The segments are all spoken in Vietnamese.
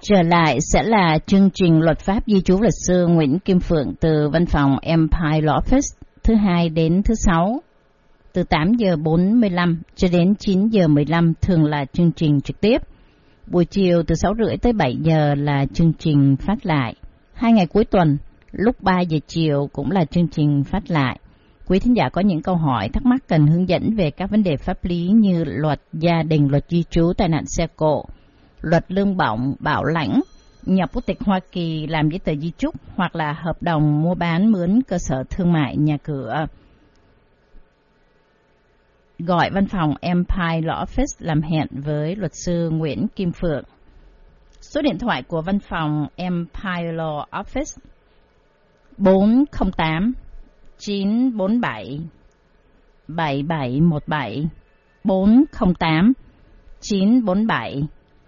Trở lại sẽ là chương trình luật pháp di trú luật sư Nguyễn Kim Phượng từ văn phòng Empire Law Office thứ hai đến thứ sáu từ 8 giờ 45 cho đến 9 giờ 15 thường là chương trình trực tiếp. Buổi chiều từ 6 rưỡi tới 7 giờ là chương trình phát lại. 2 ngày cuối tuần lúc 3 giờ chiều cũng là chương trình phát lại. Quý thính giả có những câu hỏi thắc mắc cần hướng dẫn về các vấn đề pháp lý như luật gia đình, luật di trú, tai nạn xe cộ, luật lương bổng, bảo lãnh, nhập quốc tịch Hoa Kỳ, làm giấy tờ di trúc hoặc là hợp đồng mua bán mướn cơ sở thương mại, nhà cửa. Gọi văn phòng Empire Law Office làm hẹn với luật sư Nguyễn Kim Phượng. Số điện thoại của văn phòng Empire Law Office 408 947 7717 408 947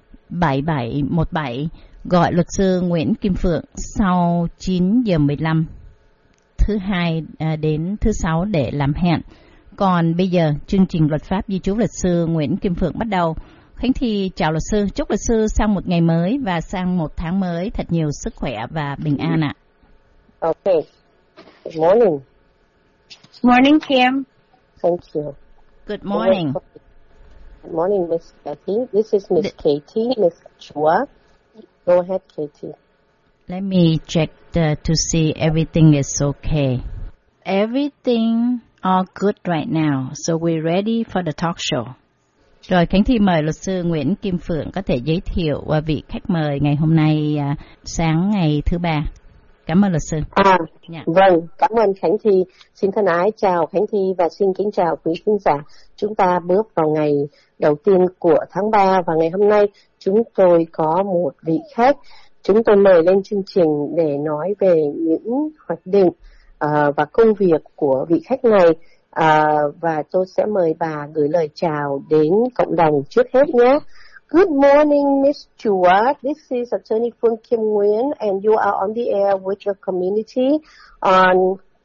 7717. Gọi luật sư Nguyễn Kim Phượng sau 9 giờ 15 thứ hai đến thứ sáu để làm hẹn. Còn bây giờ chương trình luật pháp di trú luật sư Nguyễn Kim Phượng bắt đầu. Khánh Thi chào luật sư, chúc luật sư sang một ngày mới và sang một tháng mới thật nhiều sức khỏe và bình an ạ. Okay. Good morning. Morning, Kim. Thank you. Good morning. Good morning, Miss Kathy. This is Miss Katie, Miss Chua. Go ahead, Katie. Let me check to see everything is okay. Everything all good right now, so we're ready for the talk show. Rồi, Khánh Thi mời luật sư Nguyễn Kim Phượng có thể giới thiệu vị khách mời ngày hôm nay sáng ngày thứ ba. Cảm ơn luật sư. Vâng, cảm ơn Khánh Thi. Xin thân ái chào Khánh Thi và xin kính chào quý khán giả. Chúng ta bước vào ngày đầu tiên của tháng 3 và ngày hôm nay chúng tôi có một vị khách. Chúng tôi mời lên chương trình để nói về những hoạch định và công việc của vị khách này. Và tôi sẽ mời bà gửi lời chào đến cộng đồng trước hết nhé. Good morning, Miss Chua. This is Attorney Phương Kim Nguyen, and you are on the air with your community on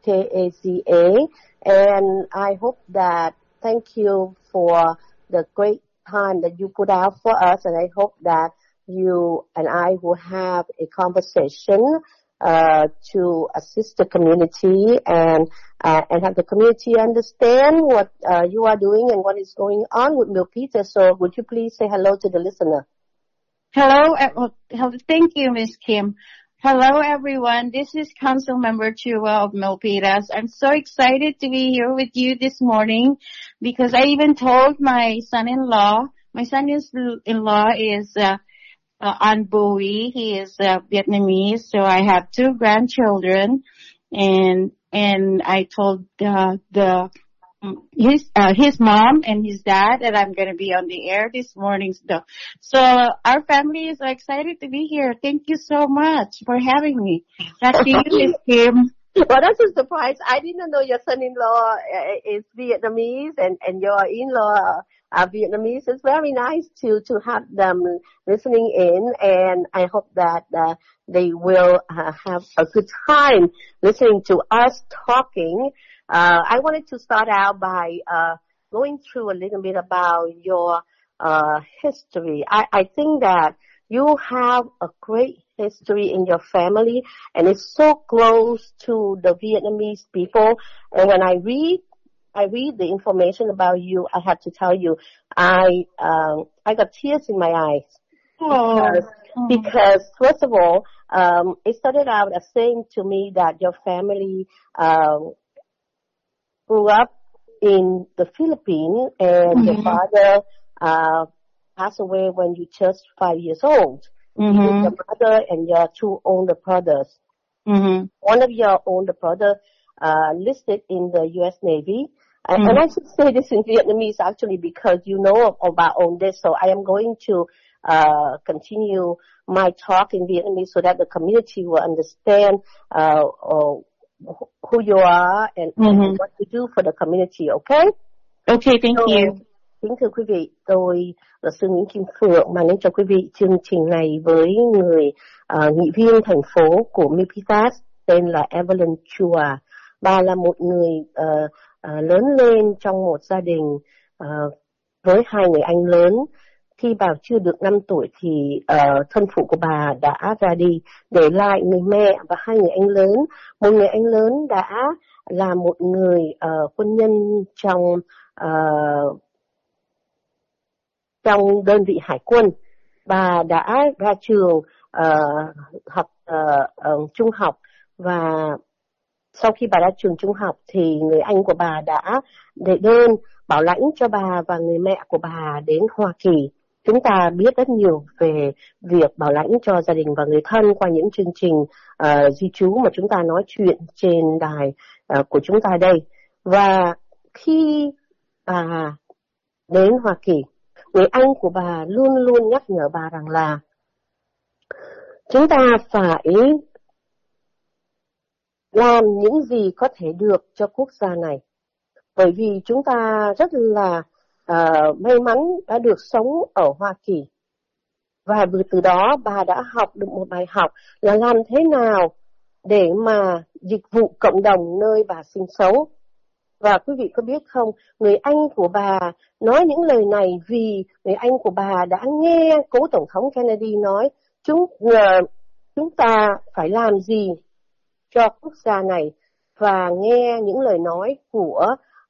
KAZA. And I hope that, thank you for the great time that you put out for us, and I hope that you and I will have a conversation to assist the community and have the community understand what you are doing and what is going on with Milpitas. So would you please say hello to the listener? Hello, thank you, Ms. Kim. Hello, everyone. This is Council Member Chua of Milpitas. I'm so excited to be here with you this morning because I even told my son-in-law. My son-in-law is An Bowie. He is Vietnamese, so I have 2 grandchildren, and I told his mom and his dad that I'm going to be on the air this morning. So our family is excited to be here. Thank you so much for having me. Back to you, Ms. Kim. Well, that's a surprise. I didn't know your son-in-law is Vietnamese and your in-law are Vietnamese. It's very nice to have them listening in, and I hope that they will have a good time listening to us talking. I wanted to start out by going through a little bit about your history. I think that you have a great history in your family, and it's so close to the Vietnamese people. And when I read the information about you, I have to tell you, I got tears in my eyes. Because first of all, it started out as saying to me that your family grew up in the Philippines, and your father passed away when you just 5 years old. Your mother and your 2 older brothers. One of your older brothers listed in the U.S. Navy. And I should say this in Vietnamese actually because you know about all this, so I am going to continue my talk in Vietnamese so that the community will understand who you are and what you do for the community, okay? Okay, thank you. Kính thưa quý vị, tôi luật sư Nguyễn Kim Phượng mang đến cho quý vị chương trình này với người nghị viên thành phố của Milpitas tên là Evelyn Chua. Bà là một người lớn lên trong một gia đình với 2 người anh lớn. khi bà chưa được 5 tuổi thì thân phụ của bà đã ra đi, để lại người mẹ và 2 người anh lớn. Một người anh lớn đã là một người quân nhân trong đơn vị hải quân. Bà đã ra trường học trung học, và sau khi bà ra trường trung học thì người anh của bà đã đệ đơn bảo lãnh cho bà và người mẹ của bà đến Hoa Kỳ. Chúng ta biết rất nhiều về việc bảo lãnh cho gia đình và người thân qua những chương trình di trú mà chúng ta nói chuyện trên đài của chúng ta đây. Và khi bà đến Hoa Kỳ, người anh của bà luôn luôn nhắc nhở bà rằng là chúng ta phải làm những gì có thể được cho quốc gia này. Bởi vì chúng ta rất là may mắn đã được sống ở Hoa Kỳ. Và từ đó bà đã học được một bài học là làm thế nào để mà dịch vụ cộng đồng nơi bà sinh sống. Và quý vị có biết không, người anh của bà nói những lời này vì người anh của bà đã nghe cố Tổng thống Kennedy nói chúng ta phải làm gì cho quốc gia này, và nghe những lời nói của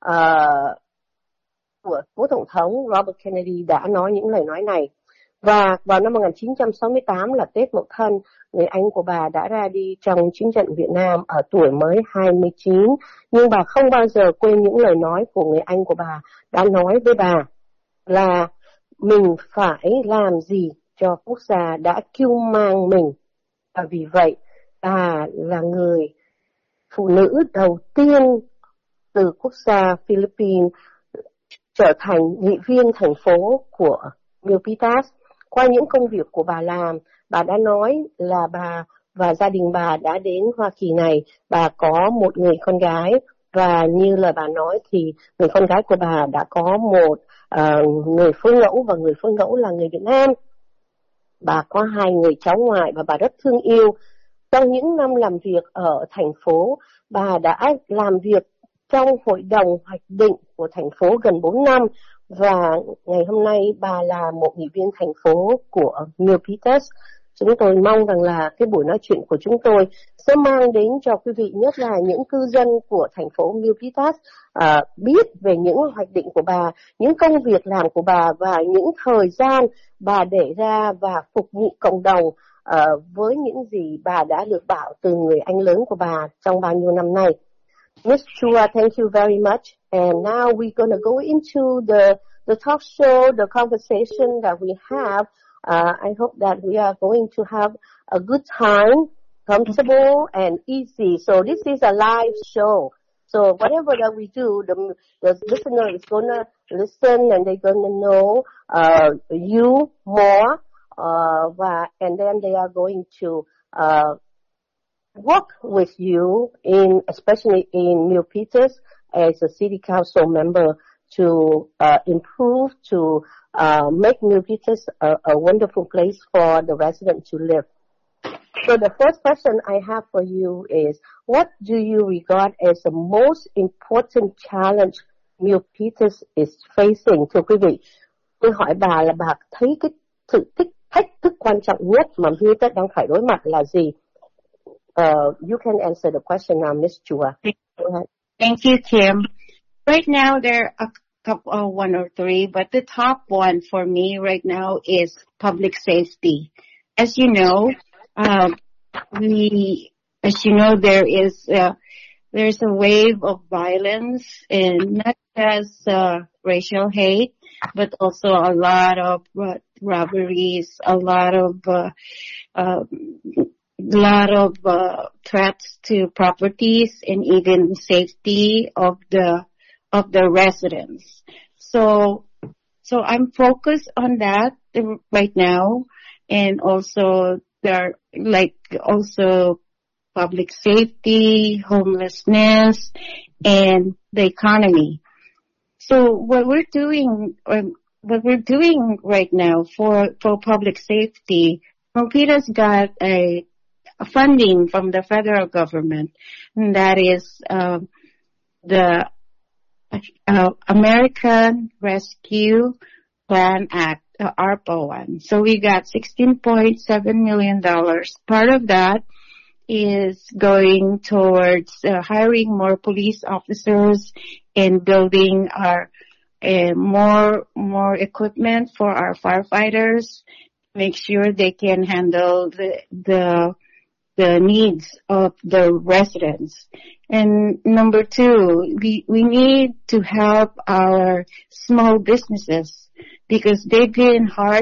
cố Tổng thống Robert Kennedy đã nói những lời nói này. Và vào năm 1968 là Tết Mậu Thân, người anh của bà đã ra đi trong chiến trận Việt Nam ở tuổi mới 29. Nhưng bà không bao giờ quên những lời nói của người anh của bà đã nói với bà là mình phải làm gì cho quốc gia đã kêu mang mình. Và vì vậy, bà là người phụ nữ đầu tiên từ quốc gia Philippines trở thành nghị viên thành phố của Milpitas. Qua những công việc của bà làm, bà đã nói là bà và gia đình bà đã đến Hoa Kỳ này. Bà có một người con gái, và như lời bà nói thì người con gái của bà đã có một người phương ngẫu, và người phương ngẫu là người Việt Nam. Bà có 2 người cháu ngoại và bà rất thương yêu. Trong những năm làm việc ở thành phố, bà đã làm việc trong hội đồng hoạch định của thành phố gần 4 năm, và ngày hôm nay bà là một nghị viên thành phố của Milpitas. Chúng tôi mong rằng là cái buổi nói chuyện của chúng tôi sẽ mang đến cho quý vị, nhất là những cư dân của thành phố Milpitas, biết về những hoạch định của bà, những công việc làm của bà và những thời gian bà để ra và phục vụ cộng đồng với những gì bà đã được bảo từ người anh lớn của bà trong bao nhiêu năm nay. Ms. Chua, thank you very much. And now we're going to go into the talk show, the conversation that we have. I hope that we are going to have a good time, comfortable and easy. So this is a live show. So whatever that we do, the listener is going to listen and they're going to know you more. And then they are going to work with you especially in Milpitas as a city council member to improve, to make Milpitas a wonderful place for the residents to live. So the first question I have for you is, what do you regard as the most important challenge Milpitas is facing? Thưa quý vị, tôi hỏi bà là bà thấy cái sự thách thức quan trọng nhất mà Milpitas đang phải đối mặt là gì? You can answer the question now, Ms. Chua. Thank you, Kim. Right now, there are a couple, one or three, but the top one for me right now is public safety. As you know, there's a wave of violence, and not just racial hate, but also a lot of robberies, a lot of threats to properties and even safety of the residents. So I'm focused on that right now, and also there also public safety, homelessness, and the economy. So what we're doing right now for public safety, Milpitas got a funding from the federal government, and that is the American Rescue Plan Act, the ARPA one. So we got $16.7 million. Part of that is going towards hiring more police officers and building our more equipment for our firefighters, make sure they can handle the needs of the residents. And number two, we need to help our small businesses because they've been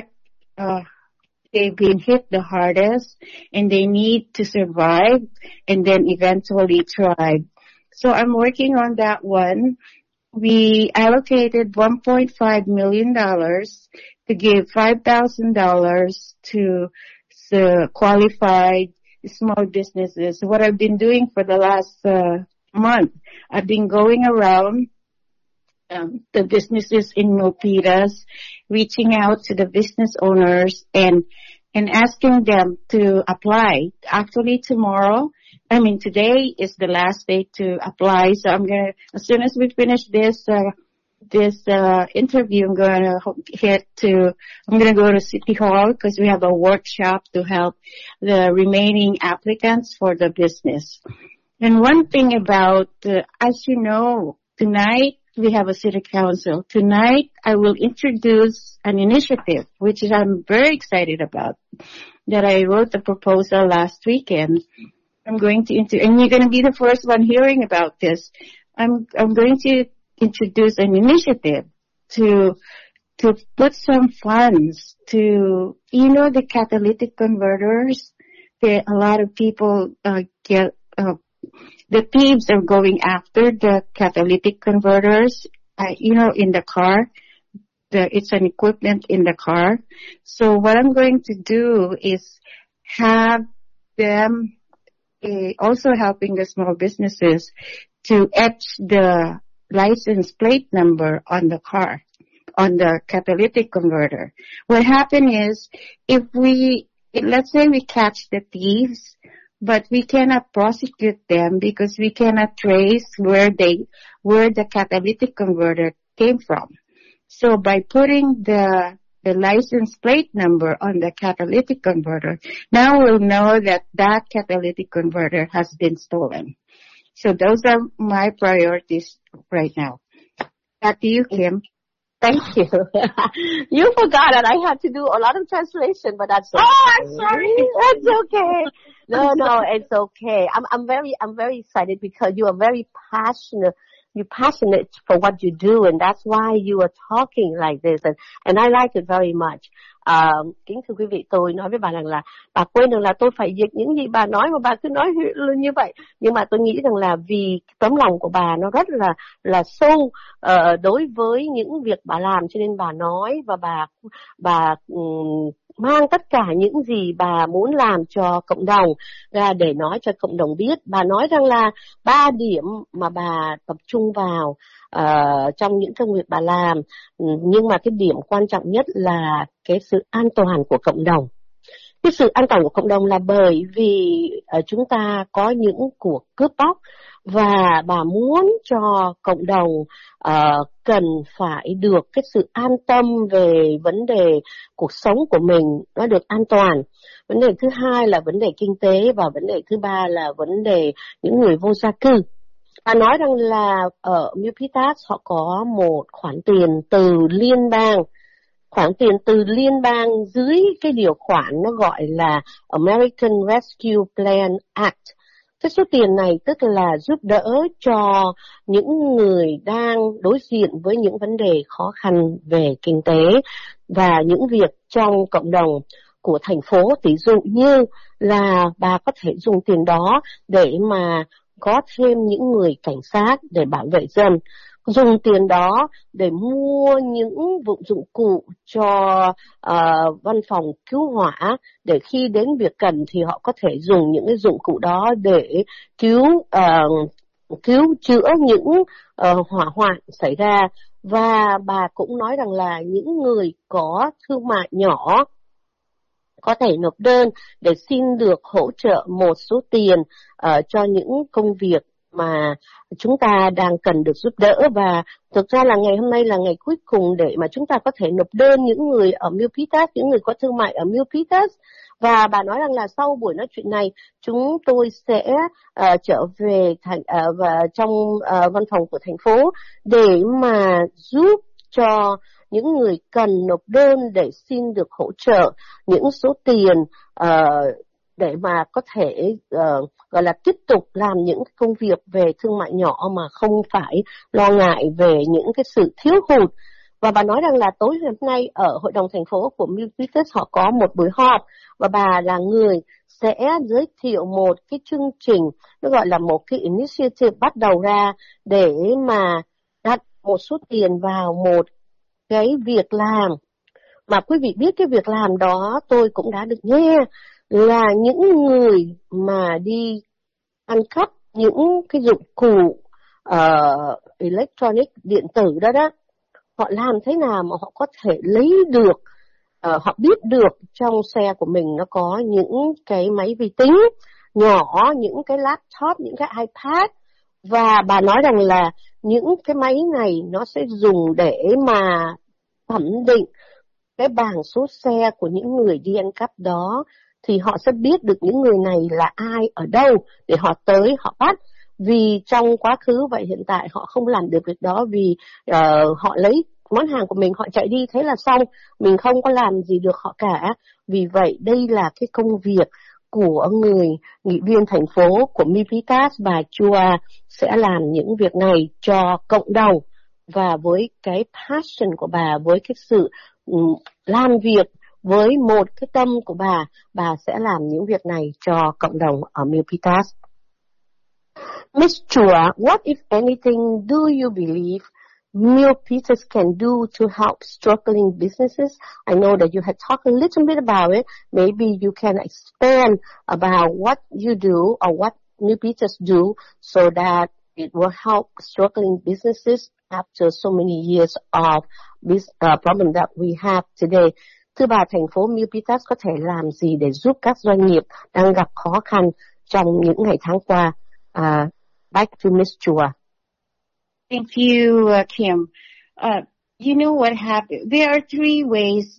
hit the hardest, and they need to survive and then eventually thrive. So I'm working on that one. We allocated $1.5 million to give $5,000 to the qualified small businesses. What I've been doing for the last month, I've been going around the businesses in Milpitas, reaching out to the business owners and asking them to apply. Actually, today is the last day to apply. So as soon as we finish this interview, I'm gonna go to City Hall because we have a workshop to help the remaining applicants for the business. And one thing about, as you know, tonight we have a city council. Tonight I will introduce an initiative, which I'm very excited about, that I wrote the proposal last weekend. I'm going to and you're going to be the first one hearing about this. I'm going to introduce an initiative to put some funds to, the catalytic converters. A lot of people the thieves are going after the catalytic converters, in the car. It's an equipment in the car. So what I'm going to do is have them also helping the small businesses to etch the license plate number on the car, on the catalytic converter. What happened is, let's say we catch the thieves, but we cannot prosecute them because we cannot trace where the catalytic converter came from. So by putting the license plate number on the catalytic converter, now we'll know that catalytic converter has been stolen. So those are my priorities right now. Back to you, Kim. Thank you. You forgot that I had to do a lot of translation, but that's okay. Oh, I'm sorry. That's okay. No, it's okay. I'm very excited because you are very passionate. You're passionate for what you do, and that's why you are talking like this, and I like it very much. Kính thưa quý vị, tôi nói với bà rằng là bà quên rằng là tôi phải dịch những gì bà nói mà bà cứ nói như vậy. Nhưng mà tôi nghĩ rằng là vì tấm lòng của bà nó rất là sâu đối với những việc bà làm, cho nên bà nói và bà mang tất cả những gì bà muốn làm cho cộng đồng ra để nói cho cộng đồng biết. Bà nói rằng là 3 điểm mà bà tập trung vào trong những công việc bà làm, nhưng mà cái điểm quan trọng nhất là cái sự an toàn của cộng đồng. Cái sự an toàn của cộng đồng là bởi vì chúng ta có những cuộc cướp bóc, và bà muốn cho cộng đồng cần phải được cái sự an tâm về vấn đề cuộc sống của mình nó được an toàn. Vấn đề thứ hai là vấn đề kinh tế, và vấn đề thứ ba là vấn đề những người vô gia cư. Bà nói rằng là ở Milpitas họ có một khoản tiền từ liên bang. Khoản tiền từ liên bang dưới cái điều khoản nó gọi là American Rescue Plan Act. Cái số tiền này tức là giúp đỡ cho những người đang đối diện với những vấn đề khó khăn về kinh tế và những việc trong cộng đồng của thành phố. Ví dụ như là bà có thể dùng tiền đó để mà có thêm những người cảnh sát để bảo vệ dân, dùng tiền đó để mua những dụng cụ cho văn phòng cứu hỏa, để khi đến việc cần thì họ có thể dùng những cái dụng cụ đó để cứu chữa những hỏa hoạn xảy ra. Và bà cũng nói rằng là những người có thương mại nhỏ có thể nộp đơn để xin được hỗ trợ một số tiền cho những công việc mà chúng ta đang cần được giúp đỡ. Và thực ra là ngày hôm nay là ngày cuối cùng để mà chúng ta có thể nộp đơn, những người ở Milpitas, những người có thương mại ở Milpitas. Và bà nói rằng là sau buổi nói chuyện này, chúng tôi sẽ trở về và trong văn phòng của thành phố để mà giúp cho những người cần nộp đơn để xin được hỗ trợ những số tiền để mà có thể gọi là tiếp tục làm những công việc về thương mại nhỏ mà không phải lo ngại về những cái sự thiếu hụt. Và bà nói rằng là tối hôm nay ở hội đồng thành phố của Milpitas họ có một buổi họp và bà là người sẽ giới thiệu một cái chương trình, nó gọi là một cái initiative bắt đầu ra để mà đặt một số tiền vào một cái việc làm. Mà quý vị biết cái việc làm đó tôi cũng đã được nghe là những người mà đi ăn cắp những cái dụng cụ electronic điện tử đó, họ làm thế nào mà họ có thể lấy được, họ biết được trong xe của mình nó có những cái máy vi tính nhỏ, những cái laptop, những cái iPad. Và bà nói rằng là những cái máy này nó sẽ dùng để mà thẩm định cái bảng số xe của những người đi ăn cắp đó, thì họ sẽ biết được những người này là ai, ở đâu để họ tới họ bắt. Vì trong quá khứ và hiện tại họ không làm được việc đó vì họ lấy món hàng của mình, họ chạy đi thế là xong, mình không có làm gì được họ cả. Vì vậy đây là cái công việc của người nghị viên thành phố của Milpitas. Bà Chua sẽ làm những việc này cho cộng đồng, và với cái passion của bà, với cái sự làm việc với một cái tâm của bà sẽ làm những việc này cho cộng đồng ở Milpitas. Miss Chua, what if anything do you believe Milpitas can do to help struggling businesses? I know that you had talked a little bit about it. Maybe you can expand about what you do or what Milpitas do so that it will help struggling businesses after so many years of this problem that we have today. Thưa bà, thành phố Milpitas có thể làm gì để giúp các doanh nghiệp đang gặp khó khăn trong những ngày tháng qua? Back to Miss Chua. Thank you, Kim. You know what happened? There are three ways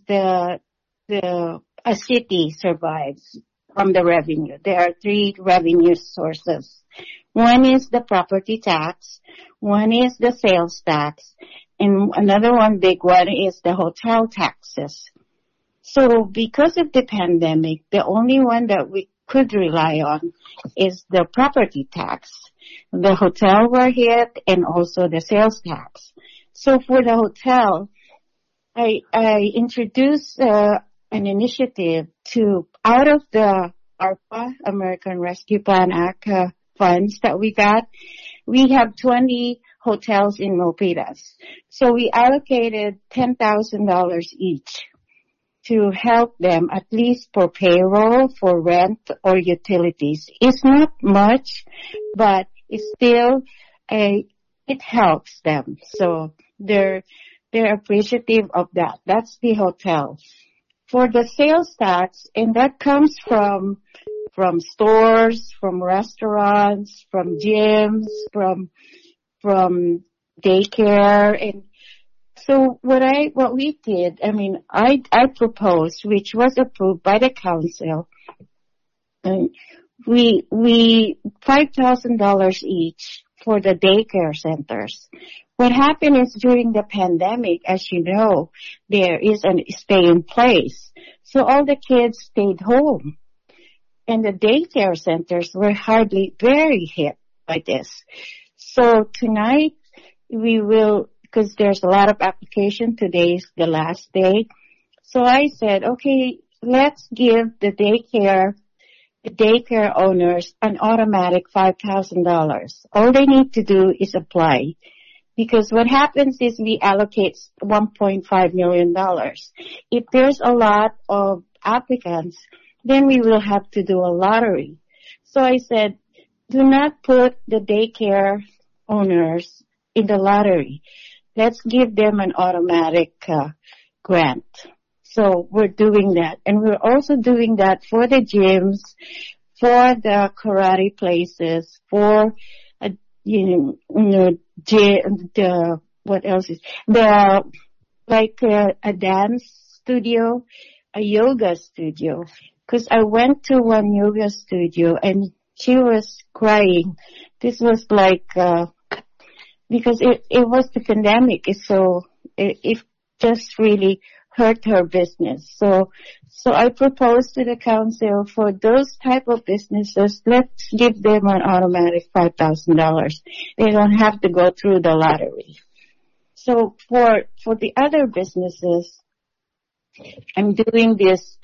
a city survives from the revenue. There are three revenue sources. One is the property tax, one is the sales tax, and another one big one is the hotel taxes. So because of the pandemic, the only one that we could rely on is the property tax. The hotel were hit and also the sales tax. So for the hotel, I introduced an initiative to, out of the ARPA, American Rescue Plan Act funds that we got, we have 20 hotels in Milpitas. So we allocated $10,000 each to help them, at least for payroll, for rent, or utilities. It's not much, but it's still it helps them. So they're appreciative of that. That's the hotel. For the sales tax, and that comes from stores, from restaurants, from gyms, from daycare. And so what we did, I proposed, which was approved by the council, we $5,000 each for the daycare centers. What happened is during the pandemic, as you know, there is a stay in place. So all the kids stayed home. And the daycare centers were very hit by this. So tonight we will, because there's a lot of application, today's the last day. So I said, okay, let's give the daycare owners an automatic $5,000. All they need to do is apply. Because what happens is we allocate $1.5 million. If there's a lot of applicants, then we will have to do a lottery. So I said, do not put the daycare owners in the lottery. Let's give them an automatic grant. So we're doing that. And we're also doing that for the gyms, for the karate places, for what else is a dance studio, a yoga studio. Because I went to one yoga studio and she was crying. This was because it was the pandemic, so it just really hurt her business. So I proposed to the council for those type of businesses, let's give them an automatic $5,000. They don't have to go through the lottery. So for the other businesses, I'm doing this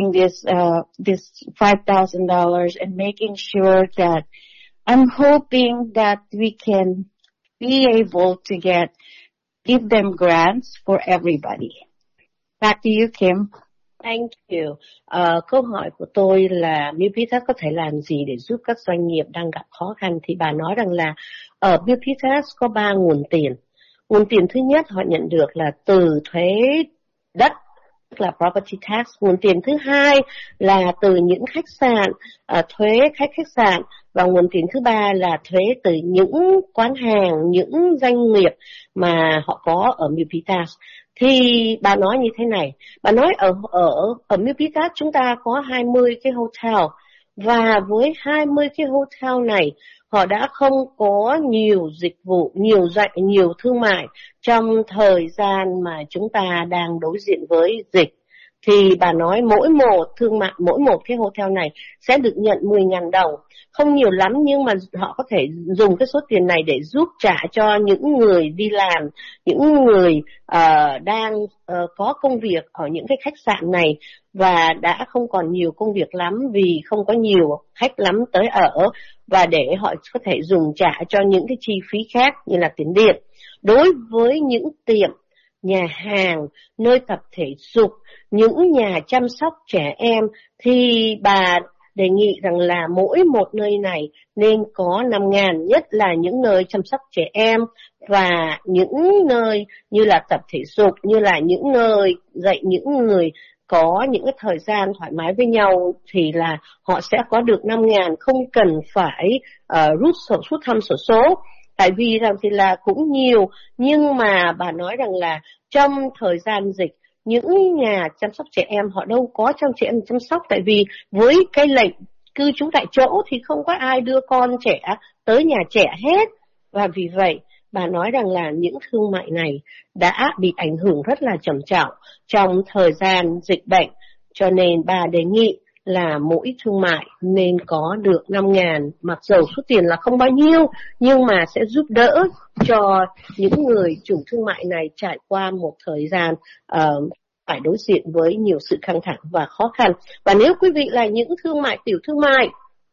$5,000 and making sure that I'm hoping that we can be able to give them grants for everybody. Back to you, Kim. Thank you. Câu hỏi của tôi là Milpitas có thể làm gì để giúp các doanh nghiệp đang gặp khó khăn, thì bà nói rằng là ở Milpitas có 3 nguồn tiền. Nguồn tiền thứ nhất họ nhận được là từ thuế đất, tức là property tax. Nguồn tiền thứ hai là từ những khách sạn, thuế khách sạn. Và nguồn tiền thứ ba là thuế từ những quán hàng, những doanh nghiệp mà họ có ở Milpitas. Thì bà nói như thế này, bà nói ở Milpitas chúng ta có 20 cái hotel, và với 20 cái hotel này họ đã không có nhiều dịch vụ, nhiều thương mại trong thời gian mà chúng ta đang đối diện với dịch. Thì bà nói mỗi một cái hotel này sẽ được nhận 10.000 đồng. Không nhiều lắm nhưng mà họ có thể dùng cái số tiền này để giúp trả cho những người đi làm, những người đang có công việc ở những cái khách sạn này và đã không còn nhiều công việc lắm vì không có nhiều khách lắm tới ở, và để họ có thể dùng trả cho những cái chi phí khác như là tiền điện. Đối với những tiệm, nhà hàng, nơi tập thể dục, những nhà chăm sóc trẻ em thì bà đề nghị rằng là mỗi một nơi này nên có 5.000, nhất là những nơi chăm sóc trẻ em và những nơi như là tập thể dục, như là những nơi dạy những người có những cái thời gian thoải mái với nhau thì là họ sẽ có được 5.000, không cần phải rút thăm xổ số. Tại vì rằng thì là cũng nhiều, nhưng mà bà nói rằng là trong thời gian dịch, những nhà chăm sóc trẻ em họ đâu có cho trẻ em chăm sóc, tại vì với cái lệnh cư trú tại chỗ thì không có ai đưa con trẻ tới nhà trẻ hết. Và vì vậy bà nói rằng là những thương mại này đã bị ảnh hưởng rất là trầm trọng trong thời gian dịch bệnh, cho nên bà đề nghị là mỗi thương mại nên có được 5.000, mặc dầu số tiền là không bao nhiêu nhưng mà sẽ giúp đỡ cho những người chủ thương mại này trải qua một thời gian phải đối diện với nhiều sự căng thẳng và khó khăn. Và nếu quý vị là những tiểu thương mại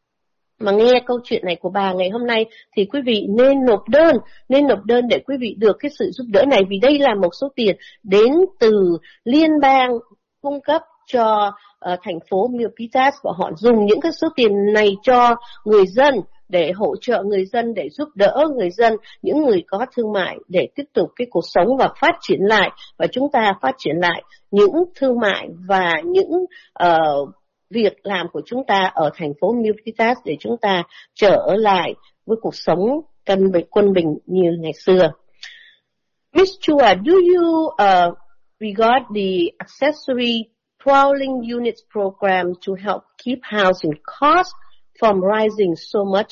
mà nghe câu chuyện này của bà ngày hôm nay thì quý vị nên nộp đơn để quý vị được cái sự giúp đỡ này, vì đây là một số tiền đến từ liên bang cung cấp cho thành phố Milpitas, và họ dùng những cái số tiền này cho người dân để hỗ trợ người dân, để giúp đỡ người dân, những người có thương mại để tiếp tục cái cuộc sống và phát triển lại, và chúng ta phát triển lại những thương mại và những việc làm của chúng ta ở thành phố Milpitas để chúng ta trở lại với cuộc sống quân bình như ngày xưa. Miss Chua, do you regard the accessory dwelling units program to help keep housing costs from rising so much?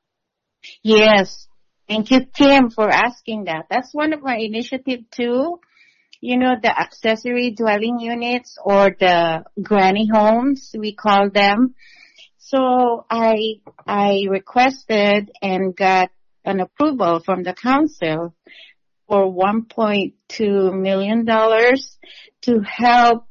Yes. Thank you, Kim, for asking that. That's one of my initiatives too. You know, the accessory dwelling units, or the granny homes, we call them. So I requested and got an approval from the council for $1.2 million to help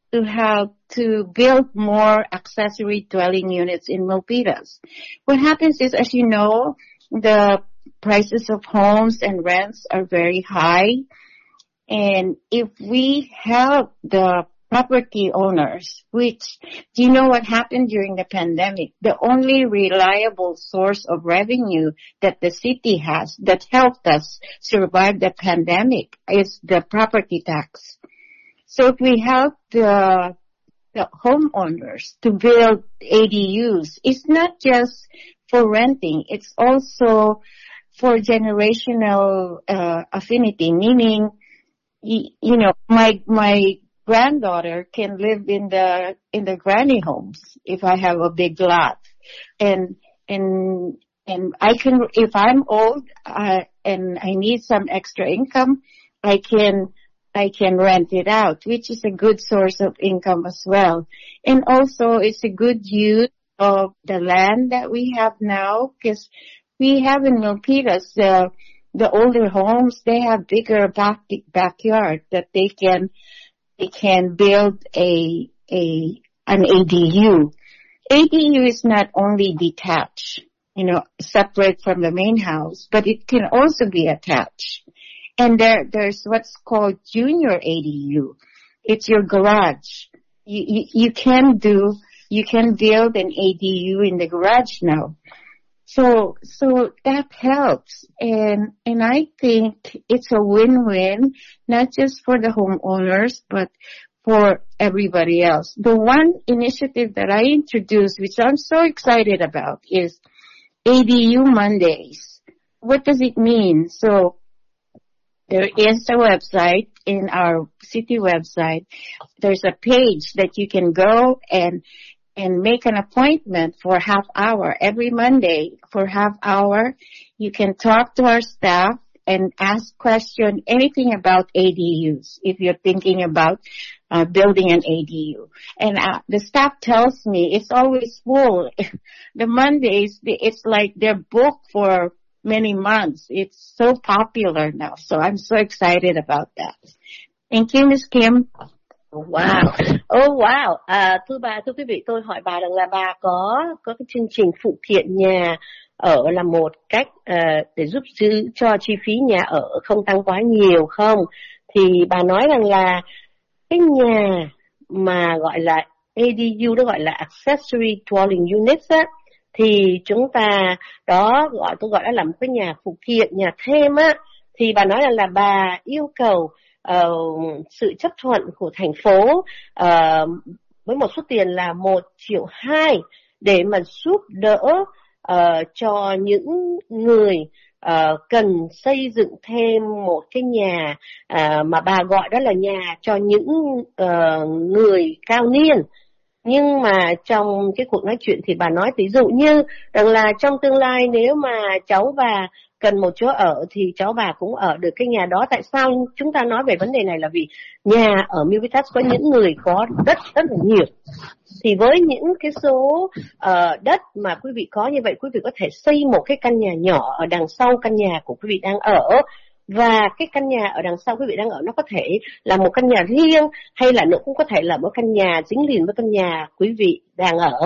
to build more accessory dwelling units in Milpitas. What happens is, as you know, the prices of homes and rents are very high. And if we help the property owners, which, do you know what happened during the pandemic? The only reliable source of revenue that the city has that helped us survive the pandemic is the property tax. So if we help the homeowners to build ADUs, it's not just for renting, it's also for generational affinity, meaning, my granddaughter can live in the granny homes if I have a big lot, and I can, if I'm old and I need some extra income, I can rent it out, which is a good source of income as well. And also it's a good use of the land that we have now, because we have in Milpitas, the older homes, they have bigger backyard that they can build an ADU. ADU is not only detached, separate from the main house, but it can also be attached. And there's what's called junior ADU. It's your garage. You can build an ADU in the garage now. So that helps. And I think it's a win-win, not just for the homeowners, but for everybody else. The one initiative that I introduced, which I'm so excited about, is ADU Mondays. What does it mean? So there is a website in our city website. There's a page that you can go and make an appointment for half hour. Every Monday for half hour, you can talk to our staff and ask question anything about ADUs if you're thinking about building an ADU. And the staff tells me it's always full. The Mondays, it's like they're booked for many months. It's so popular now. So I'm so excited about that. Thank you, Ms. Kim. Wow. Wow. Thưa quý vị, tôi hỏi bà rằng là bà có cái chương trình phụ kiện nhà ở là một cách để giúp cho chi phí nhà ở không tăng quá nhiều không? Thì bà nói rằng là cái nhà mà gọi là ADU, đó gọi là Accessory Dwelling Units á, thì chúng ta tôi gọi đó là một cái nhà phụ kiện, nhà thêm á, thì bà nói là bà yêu cầu sự chấp thuận của thành phố với một số tiền là 1,2 triệu để mà giúp đỡ cho những người cần xây dựng thêm một cái nhà mà bà gọi đó là nhà cho những người cao niên. Nhưng mà trong cái cuộc nói chuyện thì bà nói ví dụ như rằng là trong tương lai nếu mà cháu bà cần một chỗ ở thì cháu bà cũng ở được cái nhà đó. Tại sao chúng ta nói về vấn đề này là vì nhà ở Milpitas có những người có đất rất là nhiều. Thì với những cái số đất mà quý vị có như vậy, quý vị có thể xây một cái căn nhà nhỏ ở đằng sau căn nhà của quý vị đang ở. Và cái căn nhà ở đằng sau quý vị đang ở nó có thể là một căn nhà riêng, hay là nó cũng có thể là một căn nhà dính liền với căn nhà quý vị đang ở.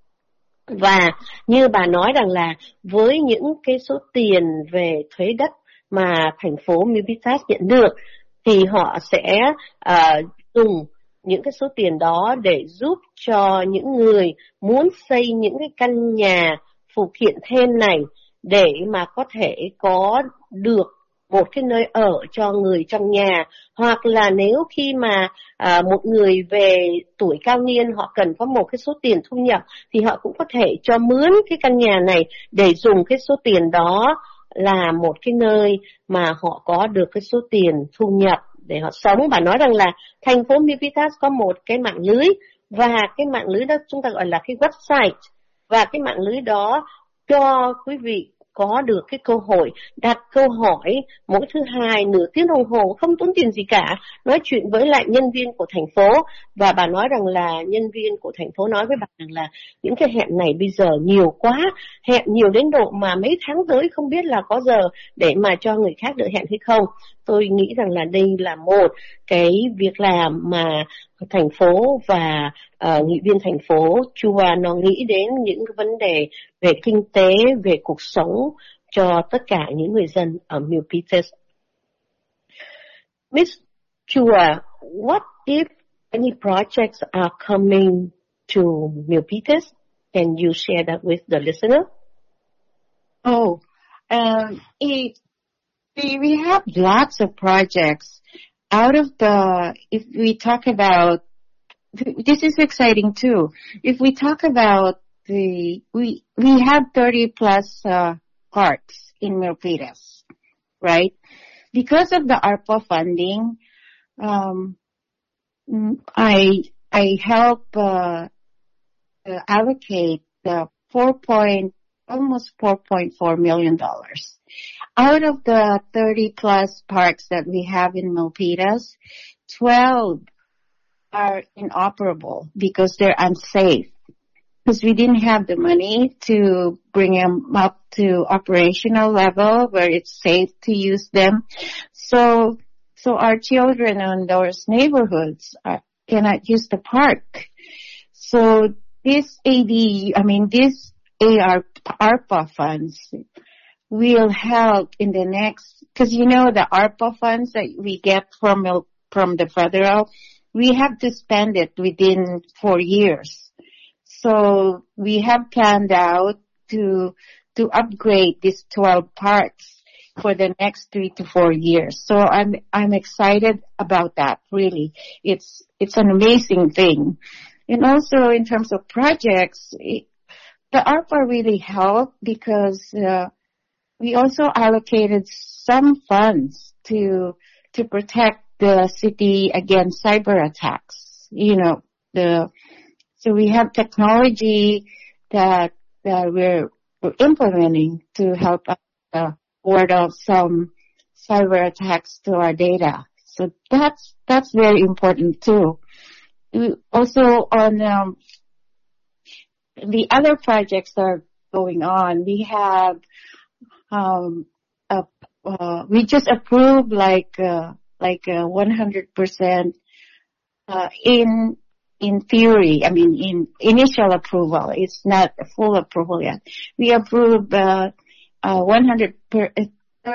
Và như bà nói rằng là với những cái số tiền về thuế đất mà thành phố Milpitas nhận được thì họ sẽ dùng những cái số tiền đó để giúp cho những người muốn xây những cái căn nhà phụ kiện thêm này để mà có thể có được một cái nơi ở cho người trong nhà, hoặc là nếu khi mà một người về tuổi cao niên họ cần có một cái số tiền thu nhập thì họ cũng có thể cho mướn cái căn nhà này để dùng cái số tiền đó là một cái nơi mà họ có được cái số tiền thu nhập để họ sống. Bà nói rằng là thành phố Milpitas có một cái mạng lưới, và cái mạng lưới đó chúng ta gọi là cái website, và cái mạng lưới đó cho quý vị có được cái cơ hội đặt câu hỏi mỗi thứ Hai nửa tiếng đồng hồ, không tốn tiền gì cả, nói chuyện với lại nhân viên của thành phố. Và bà nói rằng là nhân viên của thành phố nói với bà rằng là những cái hẹn này bây giờ nhiều quá, hẹn nhiều đến độ mà mấy tháng tới không biết là có giờ để mà cho người khác được hẹn hay không. Tôi nghĩ rằng là đây là một cái việc làm mà thành phố và nghị viên thành phố Chua nó nghĩ đến những cái vấn đề về kinh tế, về cuộc sống cho tất cả những người dân ở Milpitas. Miss Chua, what if any projects are coming to Milpitas? Can you share that with the listener? We have lots of projects. Out of if we talk about, this is exciting too. If we talk about we have 30 plus parks in Milpitas, right? Because of the ARPA funding, I help allocate the almost $4.4 million. Out of the 30 plus parks that we have in Milpitas, 12 are inoperable because they're unsafe. Because we didn't have the money to bring them up to operational level where it's safe to use them. So our children in those neighborhoods cannot use the park. So this ARPA funds will help in the next, because the ARPA funds that we get from the federal, we have to spend it within 4 years. So we have planned out to upgrade these 12 parks for the next 3 to 4 years. So I'm excited about that, really. It's an amazing thing. And also in terms of projects, the ARPA really helped because we also allocated some funds to protect the city against cyber attacks. So we have technology that we're implementing to help us ward off some cyber attacks to our data. So that's very important too. Also on the other projects that are going on, we have we just approved like 100% in theory, in initial approval. It's not a full approval yet. We approved 35%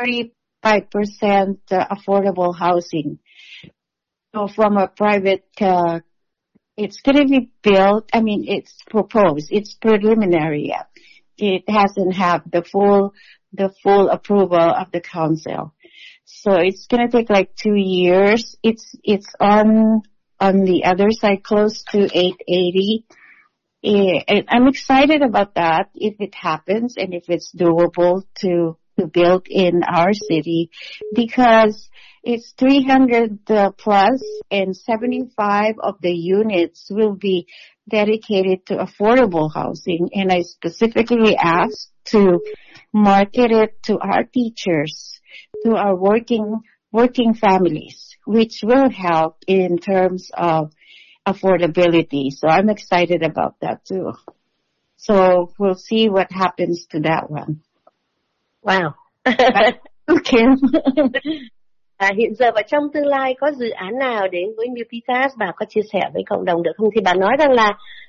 affordable housing. So from a private, it's going to be built. It's proposed. It's preliminary yet. It hasn't had the full approval of the council. So it's going to take like 2 years. It's on the other side, close to 880. And I'm excited about that if it happens and if it's doable to build in our city, because it's 300 plus and 75 of the units will be dedicated to affordable housing. And I specifically asked to market it to our teachers, to our working families, which will help in terms of affordability. So I'm excited about that too. So we'll see what happens to that one. Wow. Okay. Hiện giờ và trong tương lai có dự án nào đến với Milpitas, bà có chia sẻ với cộng đồng được không? Thì bà nói rằng là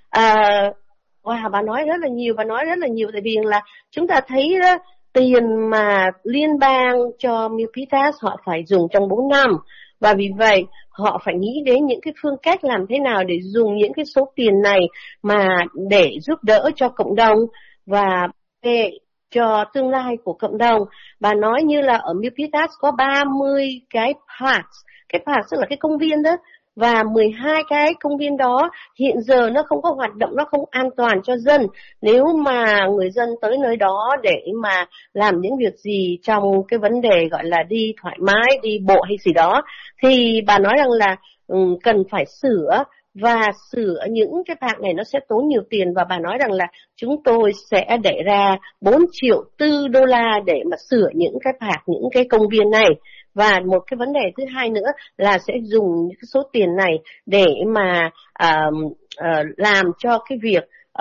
bà nói rất là nhiều tại vì là chúng ta thấy đó, tiền mà liên bang cho Milpitas họ phải dùng trong 4 năm, và vì vậy họ phải nghĩ đến những cái phương cách làm thế nào để dùng những cái số tiền này mà để giúp đỡ cho cộng đồng và để cho tương lai của cộng đồng. Bà nói như là ở Milpitas có 30 cái parks. Cái park tức là cái công viên đó, và 12 cái công viên đó hiện giờ nó không có hoạt động, nó không an toàn cho dân. Nếu mà người dân tới nơi đó để mà làm những việc gì trong cái vấn đề gọi là đi thoải mái, đi bộ hay gì đó, thì bà nói rằng là cần phải sửa, và sửa những cái park này nó sẽ tốn nhiều tiền, và bà nói rằng là chúng tôi sẽ để ra 4,4 triệu đô la để mà sửa những cái park, những cái công viên này. Và một cái vấn đề thứ hai nữa là sẽ dùng những cái số tiền này để mà làm cho cái việc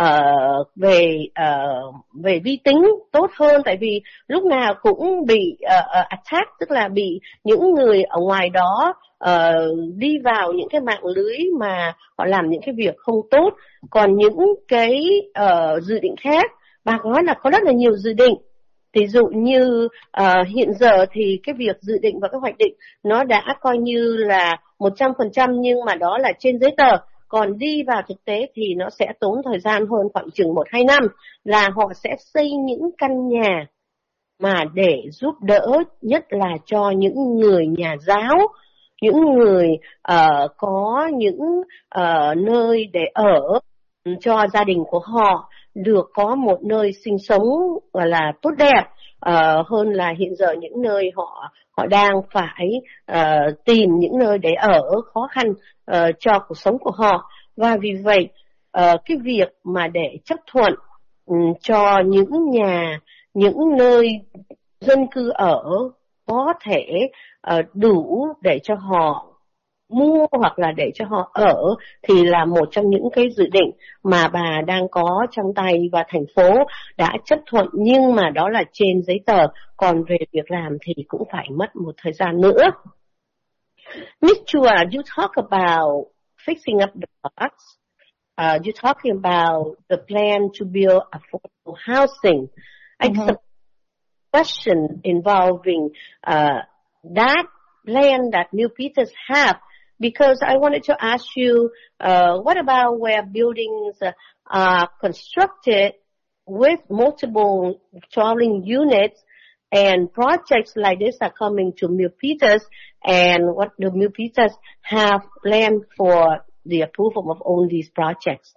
về vi tính tốt hơn, tại vì lúc nào cũng bị attack, tức là bị những người ở ngoài đó đi vào những cái mạng lưới mà họ làm những cái việc không tốt. Còn những cái dự định khác, bà nói là có rất là nhiều dự định. Ví dụ như hiện giờ thì cái việc dự định và cái hoạch định nó đã coi như là 100%, nhưng mà đó là trên giấy tờ. Còn đi vào thực tế thì nó sẽ tốn thời gian hơn khoảng chừng 1-2 năm, là họ sẽ xây những căn nhà mà để giúp đỡ, nhất là cho những người nhà giáo, những người có những nơi để ở cho gia đình của họ. được có một nơi sinh sống gọi là tốt đẹp hơn là hiện giờ những nơi họ đang phải tìm những nơi để ở khó khăn cho cuộc sống của họ. Và vì vậy cái việc mà để chấp thuận cho những nơi dân cư ở có thể đủ để cho họ mua hoặc là để cho họ ở thì là một trong những cái dự định mà bà đang có trong tay và thành phố đã chấp thuận, nhưng mà đó là trên giấy tờ, còn về việc làm thì cũng phải mất một thời gian nữa. Miss Chua, you talk about fixing up the parks. You're talking about the plan to build affordable housing. I have a question involving that land that Milpitas have, because I wanted to ask you, what about where buildings are constructed with multiple dwelling units and projects like this are coming to Milpitas, and what the Milpitas have planned for the approval of all these projects?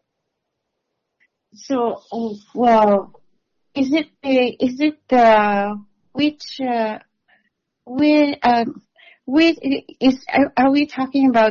So, well, are we talking about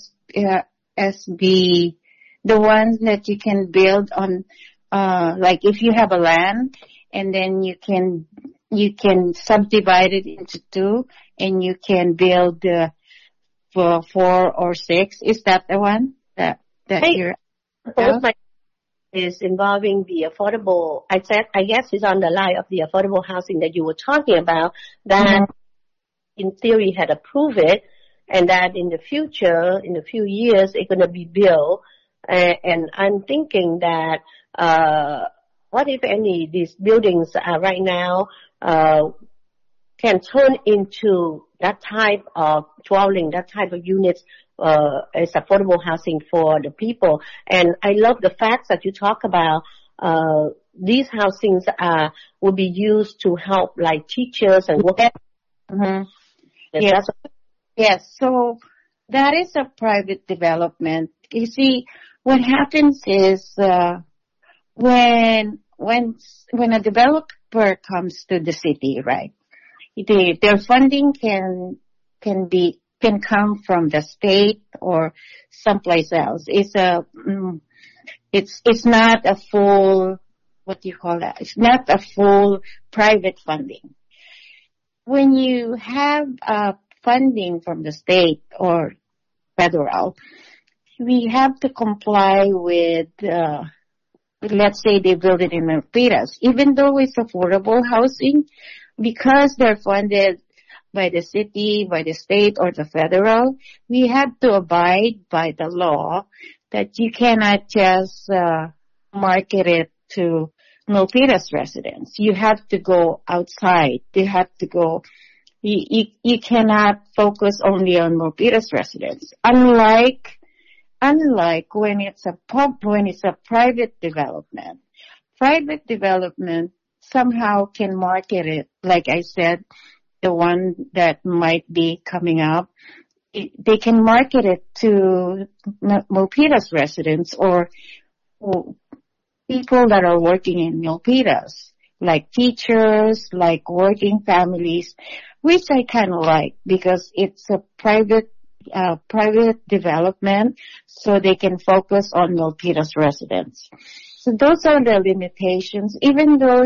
SB, the ones that you can build on, like if you have a land and then you can subdivide it into two and you can build for 4 or 6? Is that the one that you're about? Is involving the affordable, I guess it's on the line of the affordable housing that you were talking about, that in theory had approved it, and that in the future, in a few years, it's going to be built. And I'm thinking that, what if any these buildings right now, can turn into that type of dwelling, that type of units, as affordable housing for the people. And I love the fact that you talk about, these housings, will be used to help like teachers and work. Yes. So that is a private development. You see, what happens is, when a developer comes to the city, right? Their funding can come from the state or someplace else. It's not a full, what do you call that? It's not a full private funding. When you have funding from the state or federal, we have to comply with, let's say they build it in Milpitas. Even though it's affordable housing, because they're funded by the city, by the state, or the federal, we have to abide by the law that you cannot just market it to Milpitas residents. You have to go outside. You have to go. You cannot focus only on Milpitas residents. Unlike when it's a private development. Private development somehow can market it, like I said, the one that might be coming up, they can market it to Milpitas residents or people that are working in Milpitas, like teachers, like working families, which I kind of like because it's a private development, so they can focus on Milpitas residents. So those are the limitations. Even though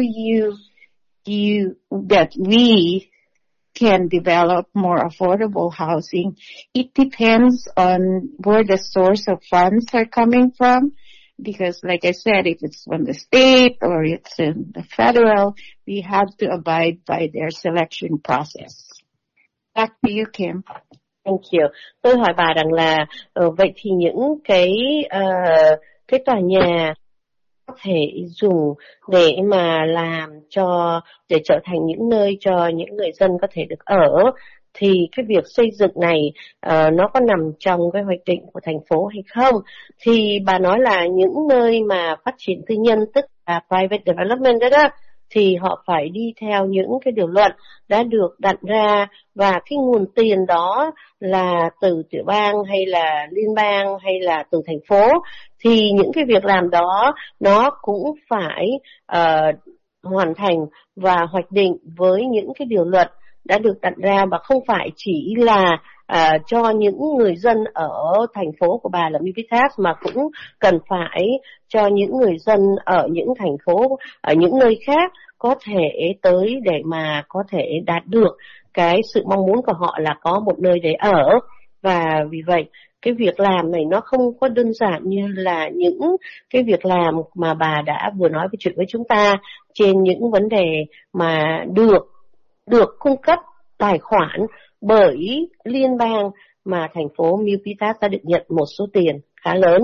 we can develop more affordable housing, it depends on where the source of funds are coming from. Because like I said, if it's from the state or it's in the federal, we have to abide by their selection process. Back to you, Kim. Thank you. Tôi hỏi bà rằng là vậy thì những cái tòa nhà có thể dùng để mà để trở thành những nơi cho những người dân có thể được ở, thì cái việc xây dựng này nó có nằm trong cái hoạch định của thành phố hay không? Thì bà nói là những nơi mà phát triển tư nhân, tức là private development đó, thì họ phải đi theo những cái điều luật đã được đặt ra, và cái nguồn tiền đó là từ tiểu bang hay là liên bang hay là từ thành phố, thì những cái việc làm đó nó cũng phải hoàn thành và hoạch định với những cái điều luật đã được đặt ra, và không phải chỉ là cho những người dân ở thành phố của bà là Milpitas, mà cũng cần phải cho những người dân ở những thành phố ở những nơi khác có thể tới để mà có thể đạt được cái sự mong muốn của họ là có một nơi để ở. Và vì vậy cái việc làm này nó không có đơn giản như là những cái việc làm mà bà đã vừa nói chuyện với chúng ta trên những vấn đề mà được cung cấp tài khoản bởi liên bang mà thành phố Milpitas đã được nhận một số tiền khá lớn.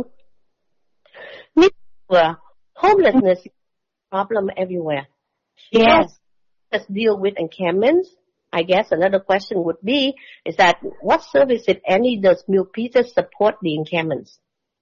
Homelessness is a problem everywhere. Yes. Let's deal with encampments. I guess another question would be is that what service, if any, does Milpitas support the encampments?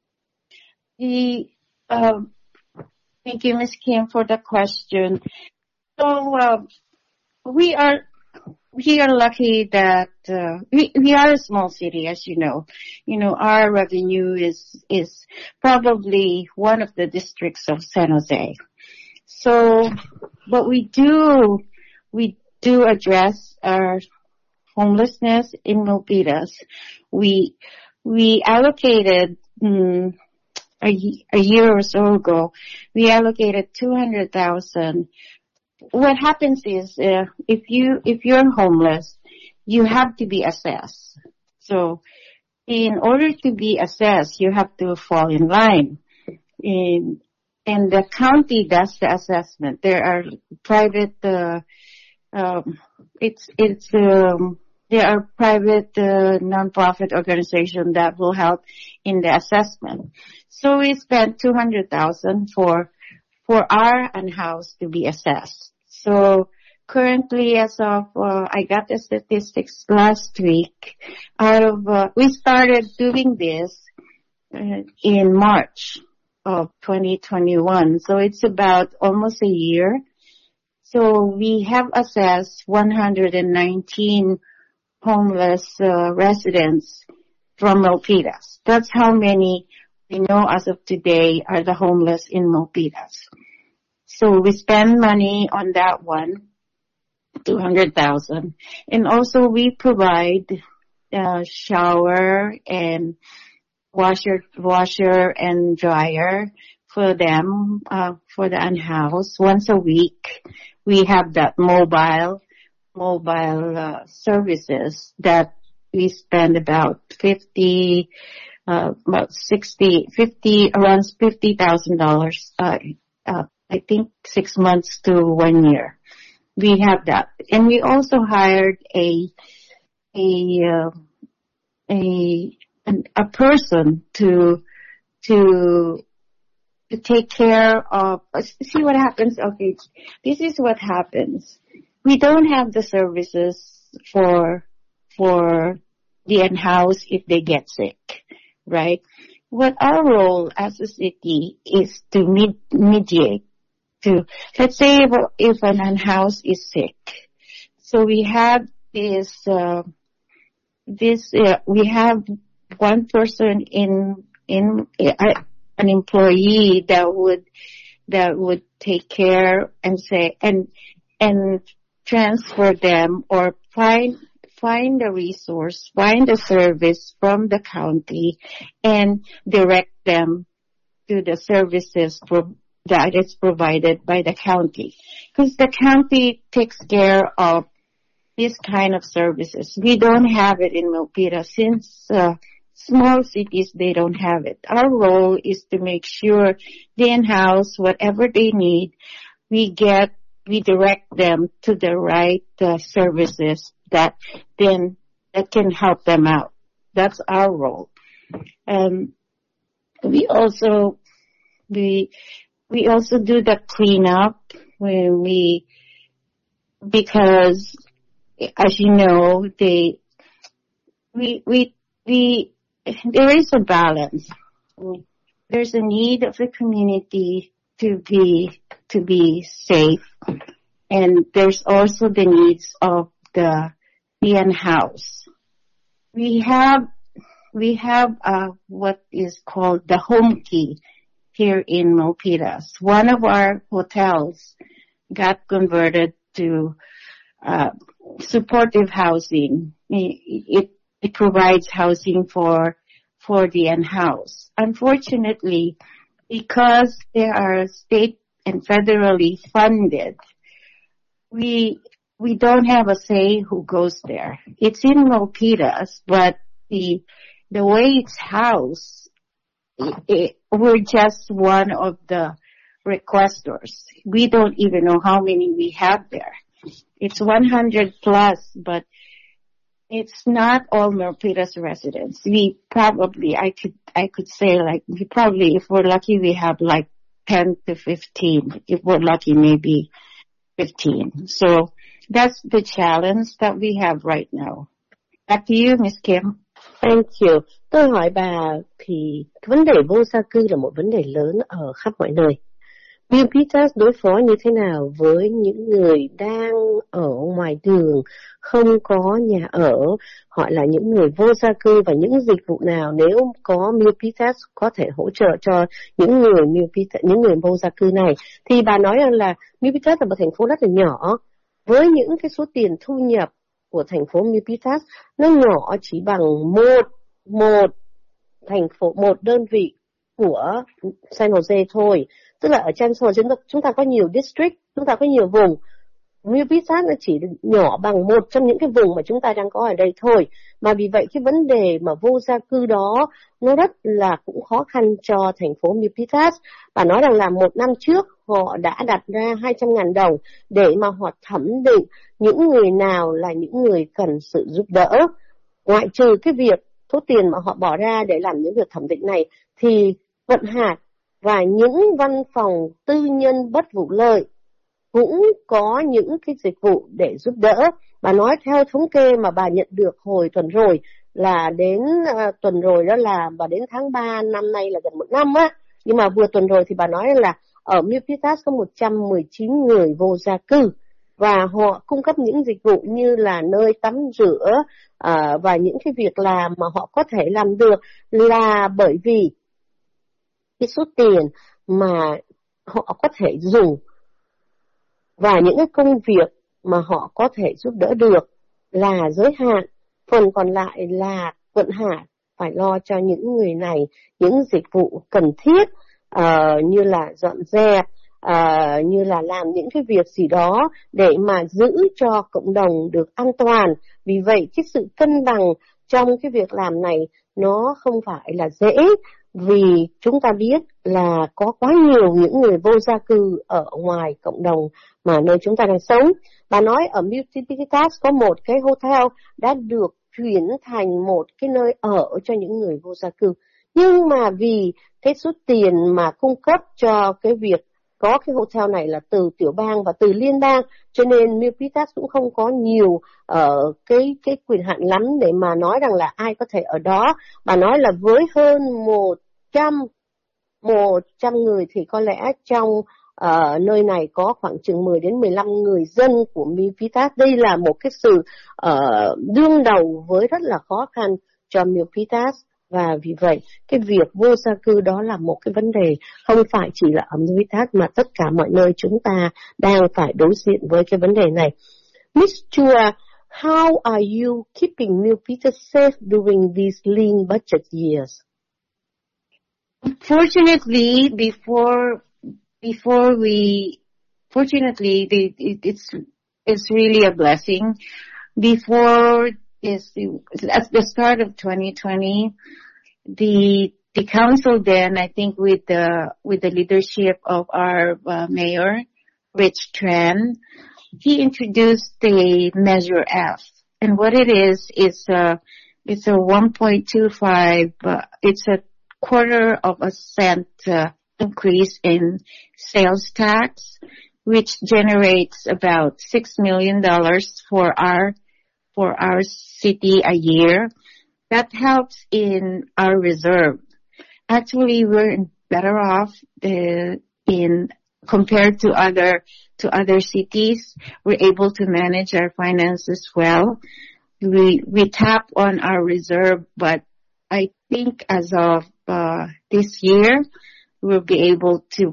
Thank you, Ms. Kim, for the question. So we are lucky that we are a small city, as you know. You know, our revenue is probably one of the districts of San Jose. So, but we do address our homelessness in Milpitas. We allocated a year or so ago. We allocated $200,000. What happens is if you're homeless, you have to be assessed. So, in order to be assessed, you have to fall in line. And the county does the assessment. There are private, there are private nonprofit organizations that will help in the assessment. So we spent $200,000 for our unhoused to be assessed. So currently, as of I got the statistics last week. We started doing this in March of 2021. So it's about almost a year. So we have assessed 119 homeless residents from Milpitas. That's how many we know as of today are the homeless in Milpitas. So we spend money on that one, $200,000. And also we provide shower and washer and dryer for them, for the unhoused. Once a week, we have that mobile services that we spend around $50,000, I think 6 months to 1 year. We have that. And we also hired a person to take care of, see what happens. Okay, this is what happens. We don't have the services for the unhoused if they get sick, right? What our role as a city is to mediate. To, let's say if an unhoused is sick. So we have we have one person in an employee that would take care and say and transfer them or find a resource, find a service from the county and direct them to the services that is provided by the county. Because the county takes care of this kind of services. We don't have it in Milpitas since small cities, they don't have it. Our role is to make sure they in-house whatever they need. We direct them to the right services that can help them out. That's our role. We also do the cleanup because as you know, there is a balance. There's a need of the community to be safe, And there's also the needs of the Ian house. We have what is called the home key here in Milpitas. One of our hotels got converted to supportive housing. It provides housing for the Ian house. Unfortunately, because they are state and federally funded, we don't have a say who goes there. It's in Milpitas, but the way it's housed, we're just one of the requesters. We don't even know how many we have there. It's 100 plus, but it's not all Milpitas residents. We probably, I could say like, if we're lucky, we have like 10 to 15. If we're lucky, maybe 15. So that's the challenge that we have right now. Back to you, Miss Kim. Thank you. Tôi hỏi bà thì vấn đề vô gia cư là một vấn đề lớn ở khắp mọi nơi. Milpitas đối phó như thế nào với những người đang ở ngoài đường, không có nhà ở, họ là những người vô gia cư, và những dịch vụ nào nếu có Milpitas có thể hỗ trợ cho những người Milpitas, những người vô gia cư này. Thì bà nói rằng là Milpitas là một thành phố rất là nhỏ, với những cái số tiền thu nhập của thành phố Milpitas nó nhỏ chỉ bằng một đơn vị của San Jose thôi. Tức là ở San Jose chúng ta có nhiều district, chúng ta có nhiều vùng. Milpitas nó chỉ nhỏ bằng một trong những cái vùng mà chúng ta đang có ở đây thôi. Mà vì vậy cái vấn đề mà vô gia cư đó nó rất là cũng khó khăn cho thành phố Milpitas. Bà nói rằng là một năm trước họ đã đặt ra 200.000 đồng để mà họ thẩm định những người nào là những người cần sự giúp đỡ. Ngoại trừ cái việc số tiền mà họ bỏ ra để làm những việc thẩm định này, thì vận hạt và những văn phòng tư nhân bất vụ lợi cũng có những cái dịch vụ để giúp đỡ. Bà nói theo thống kê mà bà nhận được hồi tuần rồi là đến tuần rồi đó là và đến tháng 3 năm nay là gần một năm á. Nhưng mà vừa tuần rồi thì bà nói là ở Milpitas có 119 người vô gia cư và họ cung cấp những dịch vụ như là nơi tắm rửa và những cái việc làm mà họ có thể làm được là bởi vì cái số tiền mà họ có thể dùng và những cái công việc mà họ có thể giúp đỡ được là giới hạn. Phần còn lại là vận hạn phải lo cho những người này những dịch vụ cần thiết như là dọn dẹp, như là làm những cái việc gì đó để mà giữ cho cộng đồng được an toàn. Vì vậy cái sự cân bằng trong cái việc làm này nó không phải là dễ, vì chúng ta biết là có quá nhiều những người vô gia cư ở ngoài cộng đồng mà nơi chúng ta đang sống. Bà nói ở Milpitas có một cái hotel đã được chuyển thành một cái nơi ở cho những người vô gia cư. Nhưng mà vì cái số tiền mà cung cấp cho cái việc có cái hotel này là từ tiểu bang và từ liên bang, cho nên Milpitas cũng không có nhiều cái quyền hạn lắm để mà nói rằng là ai có thể ở đó. Bà nói là với hơn 100 người thì có lẽ trong nơi này có khoảng chừng 10 đến 15 người dân của Milpitas. Đây là một cái sự đương đầu với rất là khó khăn cho Milpitas. Và vì vậy, cái việc vô gia cư đó là một cái vấn đề không phải chỉ là ở Milpitas mà tất cả mọi nơi chúng ta đang phải đối diện với cái vấn đề này. Miss Chua, how are you keeping Milpitas safe during these lean budget years? Fortunately, it's really a blessing. At the start of 2020, the council then, I think with the leadership of our mayor, Rich Tran, he introduced the Measure F. And what it is, it's a 1.25, it's a $0.25 increase in sales tax, which generates about $6 million for our city a year. That helps in our reserve. Actually, we're better off compared to other to other cities. We're able to manage our finances well. We tap on our reserve, but I think as of this year, we'll be able to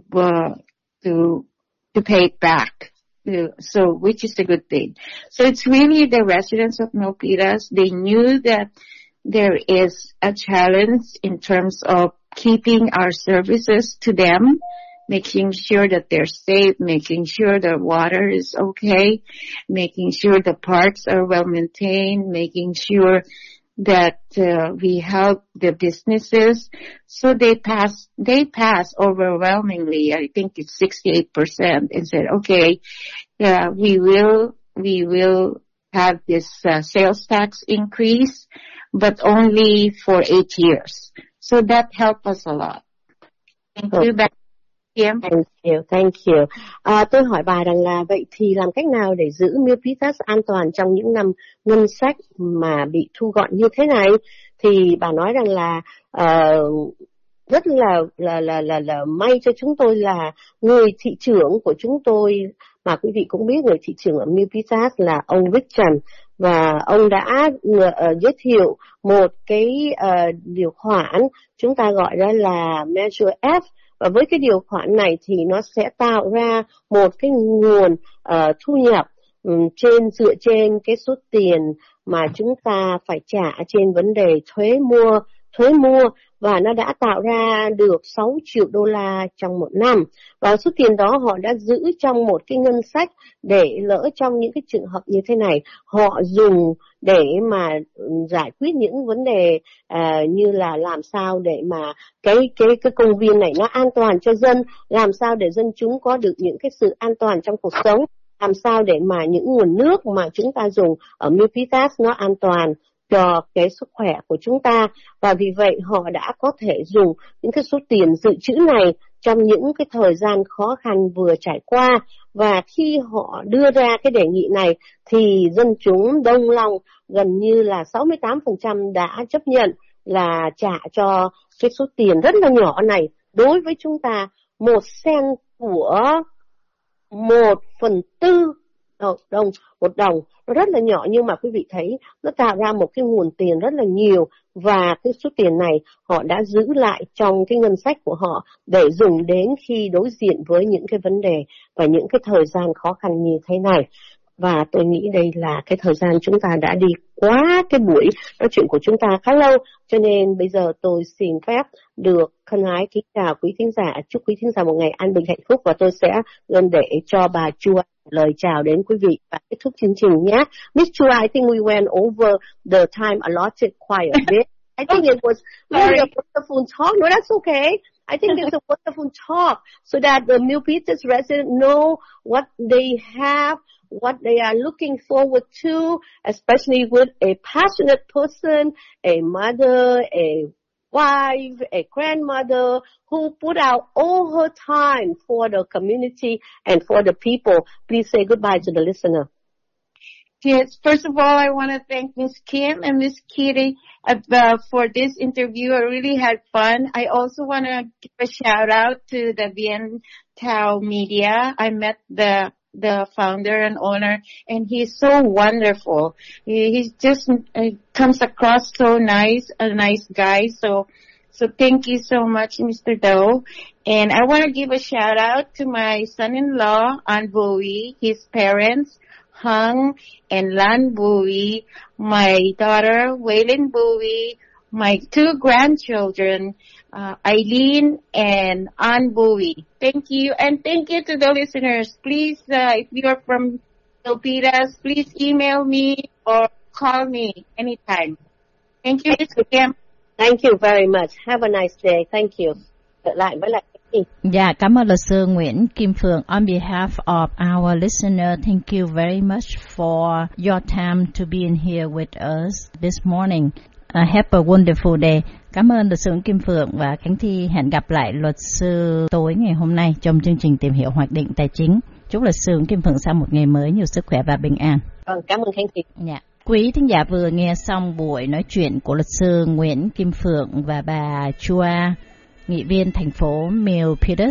pay it back. So, which is a good thing. So it's really the residents of Milpitas. They knew that there is a challenge in terms of keeping our services to them, making sure that they're safe, making sure the water is okay, making sure the parks are well maintained, making sure that we help the businesses. So they pass overwhelmingly. I think it's 68% and said, okay, we will have this sales tax increase, but only for 8 years. So that helped us a lot. Thank you. Thank you. Tôi hỏi bà rằng là vậy thì làm cách nào để giữ Milpitas an toàn trong những năm ngân sách mà bị thu gọn như thế này? Thì bà nói rằng là rất là may cho chúng tôi là người thị trưởng của chúng tôi, mà quý vị cũng biết người thị trưởng ở Milpitas là ông Richard, và ông đã giới thiệu một cái điều khoản chúng ta gọi đó là Measure F. Và với cái điều khoản này thì nó sẽ tạo ra một cái nguồn thu nhập dựa trên cái số tiền mà chúng ta phải trả trên vấn đề thuế mua, và nó đã tạo ra được 6 triệu đô la trong một năm. Và số tiền đó họ đã giữ trong một cái ngân sách để lỡ trong những cái trường hợp như thế này, họ dùng để mà giải quyết những vấn đề như là làm sao để mà cái công viên này nó an toàn cho dân, làm sao để dân chúng có được những cái sự an toàn trong cuộc sống, làm sao để mà những nguồn nước mà chúng ta dùng ở Milpitas nó an toàn cho cái sức khỏe của chúng ta. Và vì vậy họ đã có thể dùng những cái số tiền dự trữ này trong những cái thời gian khó khăn vừa trải qua. Và khi họ đưa ra cái đề nghị này thì dân chúng đông lòng, gần như là 68% đã chấp nhận là trả cho cái số tiền rất là nhỏ này. Đối với chúng ta, 1 cent của 1/4 đồng, một đồng, nó rất là nhỏ, nhưng mà quý vị thấy nó tạo ra một cái nguồn tiền rất là nhiều, và cái số tiền này họ đã giữ lại trong cái ngân sách của họ để dùng đến khi đối diện với những cái vấn đề và những cái thời gian khó khăn như thế này. Và tôi nghĩ đây là cái thời gian chúng ta đã đi quá cái buổi nói chuyện của chúng ta khá lâu, cho nên bây giờ tôi xin phép được thân ái kính chào quý thính giả, chúc quý thính giả một ngày an bình hạnh phúc, và tôi sẽ luôn để cho bà Chua lời chào đến quý vị và kết thúc chương trình nhé. Miss Chua, I think we went over the time allotted quite a bit. I think it was really a wonderful talk. No, that's okay. I think it's a wonderful talk so that the Milpitas residents know what they have, what they are looking forward to, especially with a passionate person, a mother, a wife, a grandmother who put out all her time for the community and for the people. Please say goodbye to the listener. Yes, first of all, I want to thank Miss Kim and Miss Kitty for this interview. I really had fun. I also want to give a shout out to the Bien Tao Media. I met the founder and owner, and he's so wonderful. He's just comes across so nice, a nice guy. So thank you so much, Mr. Doe. And I want to give a shout out to my son-in-law, An Bowie, his parents, Hung and Lan Bowie, my daughter, Waylin Bowie, my 2 grandchildren, Eileen and Ann Bowie. Thank you. And thank you to the listeners. Please, if you are from Milpitas, please email me or call me anytime. Thank you, Ms. Kim. Thank you very much. Have a nice day. Thank you. Lại với lại. Dạ, cảm ơn luật sư Nguyễn Kim Phượng. On behalf of our listener, thank you very much for your time to be in here with us this morning. Have a wonderful day. Cảm ơn luật sư Nguyễn Kim Phượng, và Khánh Thi hẹn gặp lại luật sư tối ngày hôm nay trong chương trình Tìm hiểu hoạch định tài chính. Chúc luật sư Nguyễn Kim Phượng sau một ngày mới nhiều sức khỏe và bình an. Cảm ơn Khánh Thi. Dạ. Quý thính giả vừa nghe xong buổi nói chuyện của luật sư Nguyễn Kim Phượng và bà Chua, nghị viên thành phố Milpitas.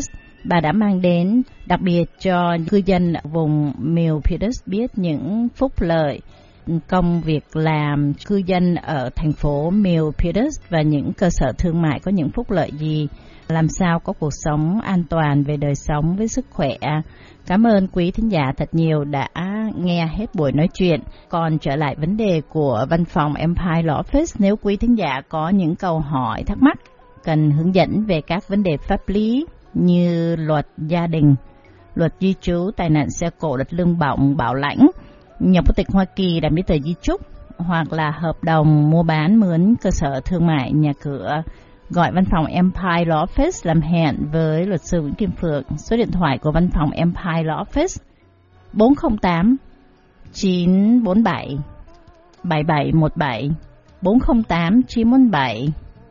Bà đã mang đến đặc biệt cho cư dân ở vùng Milpitas biết những phúc lợi công việc làm cư dân ở thành phố Milpitas và những cơ sở thương mại có những phúc lợi gì, làm sao có cuộc sống an toàn về đời sống với sức khỏe. Cảm ơn quý thính giả thật nhiều đã nghe hết buổi nói chuyện. Còn trở lại vấn đề của văn phòng Empire Law Office, nếu quý thính giả có những câu hỏi thắc mắc, cần hướng dẫn về các vấn đề pháp lý như luật gia đình, luật di trú, tai nạn xe cộ, luật lương bổng, bảo lãnh, nhập quốc tịch Hoa Kỳ, làm giấy tờ di chúc, hoặc là hợp đồng mua bán mướn cơ sở thương mại, nhà cửa, gọi văn phòng Empire Law Office làm hẹn với luật sư Nguyễn Kim Phượng. Số điện thoại của văn phòng Empire Law Office 408 947 7717 408 947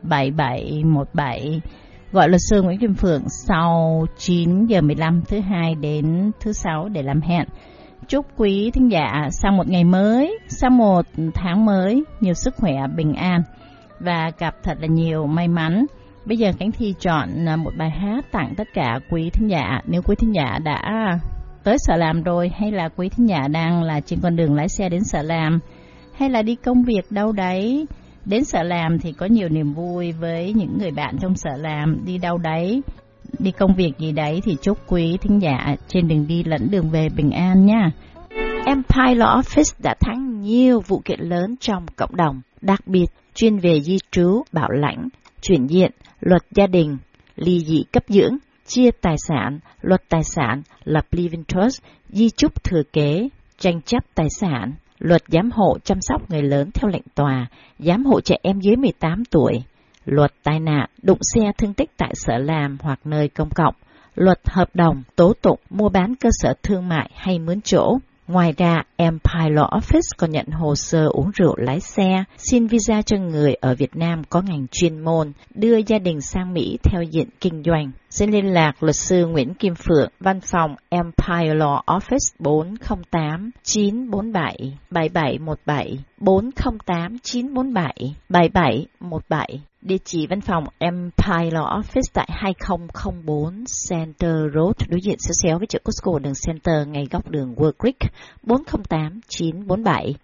7717. Gọi luật sư Nguyễn Kim Phượng sau 9 giờ 15 thứ Hai đến thứ Sáu để làm hẹn. Chúc quý thính giả sang một ngày mới, sang một tháng mới, nhiều sức khỏe, bình an và gặp thật là nhiều may mắn. Bây giờ Khánh Thi chọn một bài hát tặng tất cả quý thính giả. Nếu quý thính giả đã tới Sở Làm rồi, hay là quý thính giả đang là trên con đường lái xe đến Sở Làm, hay là đi công việc đâu đấy đến Sở Làm, thì có nhiều niềm vui với những người bạn trong Sở Làm. Đi đâu đấy, đi công việc gì đấy, thì chúc quý thính giả trên đường đi lẫn đường về bình an nha. Empire Law Office đã thắng nhiều vụ kiện lớn trong cộng đồng, đặc biệt chuyên về di trú, bảo lãnh, chuyển diện, luật gia đình, ly dị cấp dưỡng, chia tài sản, luật tài sản, lập living trust, di chúc thừa kế, tranh chấp tài sản, luật giám hộ chăm sóc người lớn theo lệnh tòa, giám hộ trẻ em dưới 18 tuổi, luật tai nạn, đụng xe thương tích tại Sở Làm hoặc nơi công cộng, luật hợp đồng, tố tụng, mua bán cơ sở thương mại hay mướn chỗ. Ngoài ra, Empire Law Office còn nhận hồ sơ uống rượu lái xe, xin visa cho người ở Việt Nam có ngành chuyên môn, đưa gia đình sang Mỹ theo diện kinh doanh. Xin liên lạc luật sư Nguyễn Kim Phượng, văn phòng Empire Law Office 408 947 7717 408 947 7717. Địa chỉ văn phòng Empire Law Office tại 2004 Center Road, đối diện xéo xéo với chợ Costco đường Center, ngay góc đường World Creek. 408 947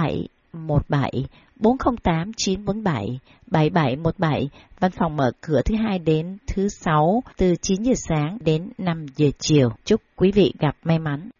7717 408 947 7717. Văn phòng mở cửa thứ Hai đến thứ Sáu từ 9 giờ sáng đến 5 giờ chiều. Chúc quý vị gặp may mắn.